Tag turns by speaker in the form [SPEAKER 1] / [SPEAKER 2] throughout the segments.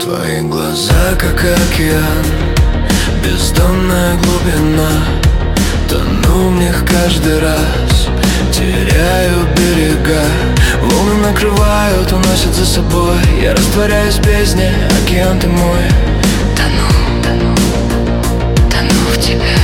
[SPEAKER 1] Твои глаза как океан, бездонная глубина. Тону в них каждый раз, теряю берега. Волны накрывают, уносят за собой. Я растворяюсь в бездне, океан ты мой. Тону в тебе.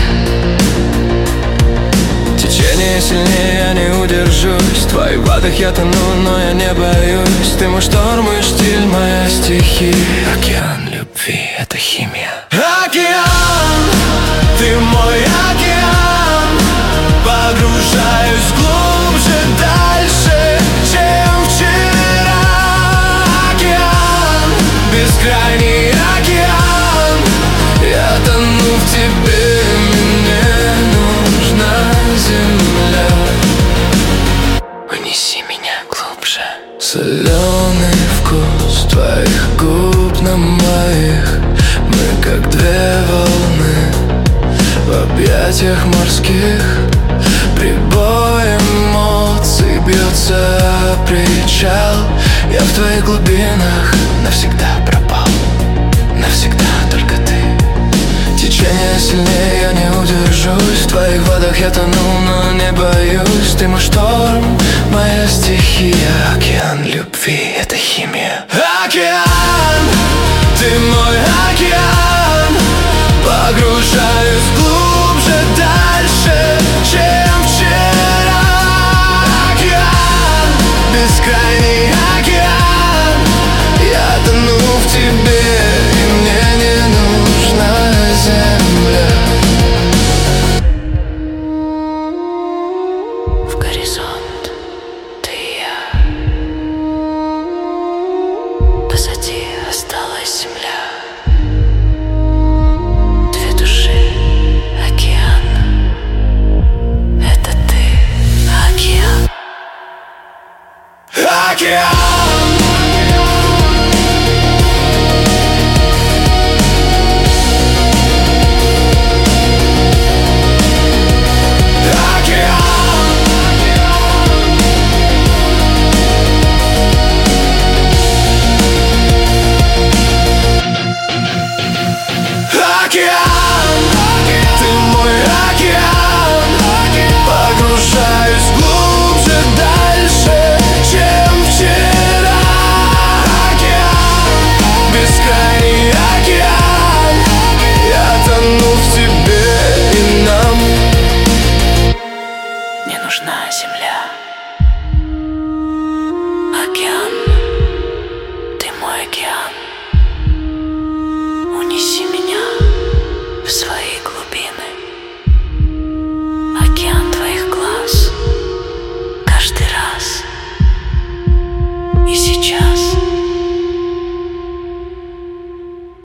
[SPEAKER 1] Течение сильнее, я не удержусь. В твоих водах я тону, но я не боюсь. Ты мой шторм, мой штиль, моя стихия. Океан любви — это химия. Океан, ты мой океан. Погружаюсь глубже, дальше, чем вчера. Океан, бескрайний океан. Я тону в тебе, мне нужна земля. Унеси меня глубже. Соленый вкус твоих губ на моих. Мы как две волны в объятиях морских. Прибой эмоций бьется о причал. Я в твоих глубинах навсегда пропал. Навсегда только ты. Течение сильнее, я не удержусь. В твоих водах я тону, но не боюсь. Ты мой шторм, моя стихия. Океан любви — это химия. Океан, ты мой океан. Погружаюсь глубже, дальше, чем вчера. Океан, бескрайний океан. Я тону в тебе, и мне не нужна земля. В горизонт ты и я. Позади осталась земля. Две души, океан. Это ты, океан. Океан.